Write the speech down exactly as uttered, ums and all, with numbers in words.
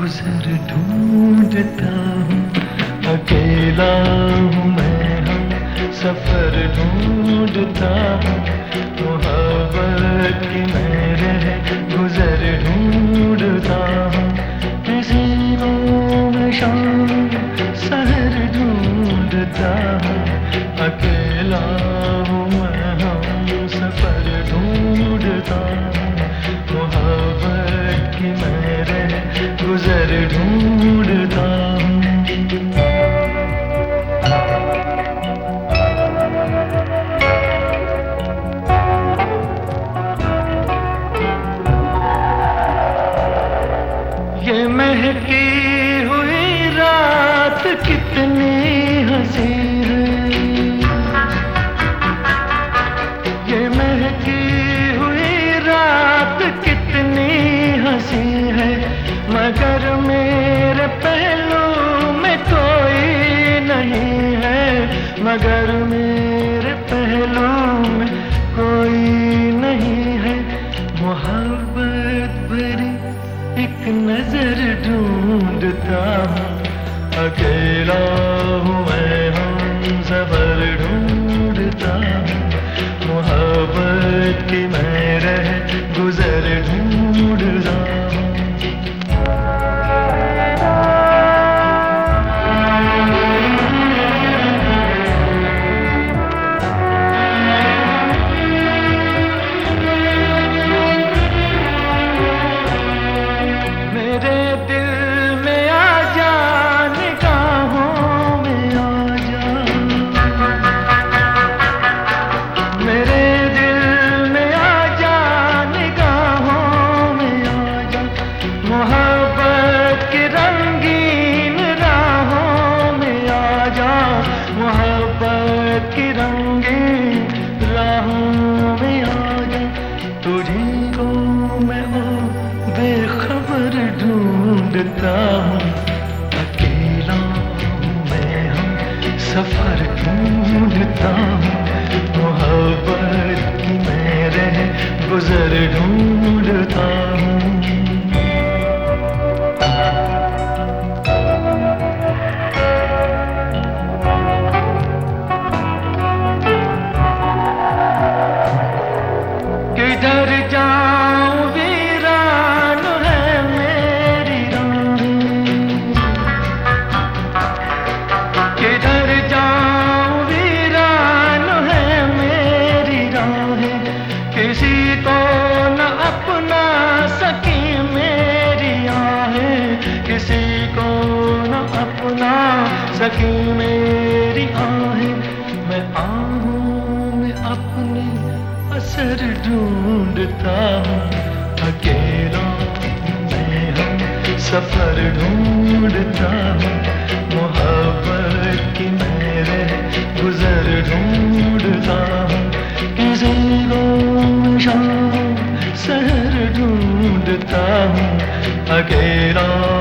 गुज़र ढूंढता हूँ, अकेला हूँ मैं, हम सफ़र ढूंढता हूँ। मोहब्बत की मेरे गुज़र ढूंढता हूँ, किसी को मैं शाम सहर ढूंढता हूँ। अकेला हूँ मैं, हम सफ़र ढूंढता हूँ। मोहब्बत की मेरे गुज़र ढूंढता हूँ। ये महकी हुई रात कितनी हंसी है, ये महकी हुई रात कितनी हंसी है, मगर मेरे पहलू में कोई नहीं है, मगर मेरे पहलू में कोई नहीं है। मोहब्बत भरी एक नजर ढूंढता हूँ, अकेला हूँ मैं, हम सफ़र ढूंढता हूँ। मोहब्बत की मेरे गुज़र ढूंढता हूँ। मोहब्बत की रंगीन राहों में आ जा, मोहब्बत की रंगीन राहों में आ जा। तुझी को मैं ओ बेखबर ढूंढता हूँ, अकेला हूँ मैं, हम सफ़र ढूंढता हूँ। मोहब्बत की मेरे गुज़र ढूंढता हूँ। किधर जाऊं वीरान है मेरी राहें, किधर जाऊं वीरान है मेरी राहें, किसी को न अपना सकी मेरी आहें, किसी को न अपना सकी मेरी आहें। मैं आहूं में अपनी असर ढूंढता हूँ, अकेला मैं, हम सफ़र ढूंढता हूँ। मोहब्बत की मेरे गुज़र ढूंढता हूँ, किसी को शाम सहर ढूंढता हूँ। अकेला